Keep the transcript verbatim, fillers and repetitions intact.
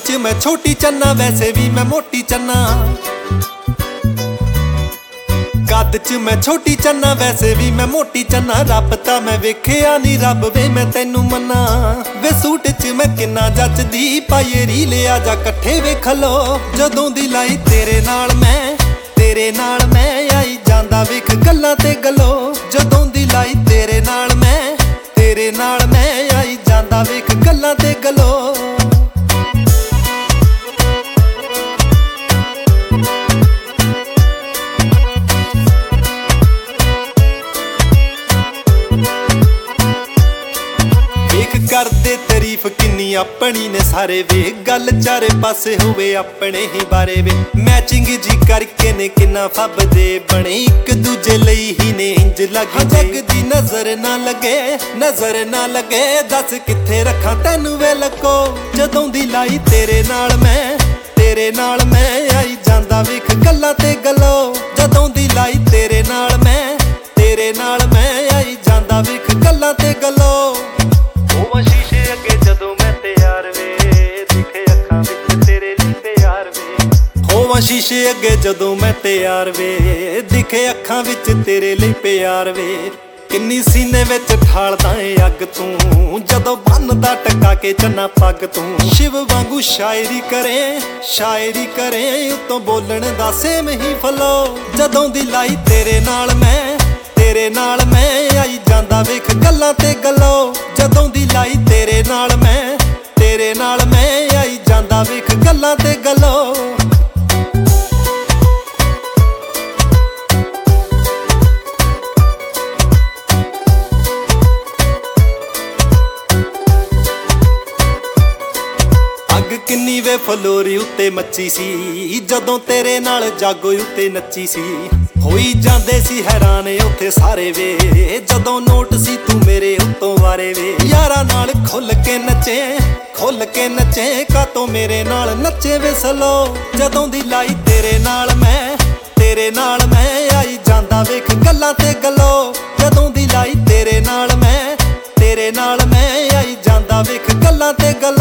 च मैं छोटी चन्ना वैसे भी मैं मोटी चन्ना। कद च मैं छोटी चन्ना वैसे भी मैं मोटी चन्ना। रब तां मैं वेखिया नी रब वे मैं तैनू मन्ना। वे सूट च मैं किन्ना जचदी पाईए रील आजा कट्ठे वेख लो। जदों दी लाई तेरे नाल मैं तेरे नाल मैं आई जांदा वेख गल्लां ते गलो। जदों दी लाई तेरे नाल मैं तेरे नाल मैं आई जांदा वेख गल्लां ते गलो। करदे तारीफ किन्नी अपनी ने सारे वे गल चारे पासे होवे अपने ही बारे वे। मैचिंग जी करके ने किन्ना फबदे बने एक दूजे लई ही ने इंज लग जग दी नजर ना लगे नजर ना लगे। दस किथे रखा तैनू वे लको। जदों दी लाई तेरे नाल मैं तेरे नाल मैं आई जांदा वेख गल्लां ते गलो। जदों दी लाई तेरे नाल मैं तेरे नाल मैं आई जांदा वेख गल्लां ते गलो। शीशे अगे जदों मैं तैयार वे दिखे अखां विच तेरे लई प्यार वे। होवां शीशे अगे जदों मैं तैयार वे दिखे अखां विच तेरे लई प्यार वे। किन्नी सीने विच ठालदा ए अग तूं जदों बनदा टका के चन्ना पग तूं। शिव वांगू शायरी करे शायरी करे उतों बोलण दा सेम ही फलो। जदों दी लाई तेरे नाल मैं तेरे नाल मैं आई जांदा वेख गल्लां ते गलो। जदों दी लाई तेरे नाल मैं तेरे नाल मैं आई जांदा वेख गल्लां ते गलो। अग किन्नी वे फलोरी उत्ते मच्ची सी जदों तेरे नाल जागो उत्ते नच्ची सी। होई जांदे सी हैरान उत्थे सारे वे जदों नोट सी तू मेरे उत्तों वारे वे। यारां नाल खुल के नचे खुल के नचे कातों मेरे नाल नचे वे सलो। जदों दी लाई तेरे नाल मैं तेरे नाल मैं आई जांदा वेख गल्लां ते गलो। जदों दी लाई तेरे नाल मैं तेरे नाल मैं आई जांदा वेख गल्लां ते गलो।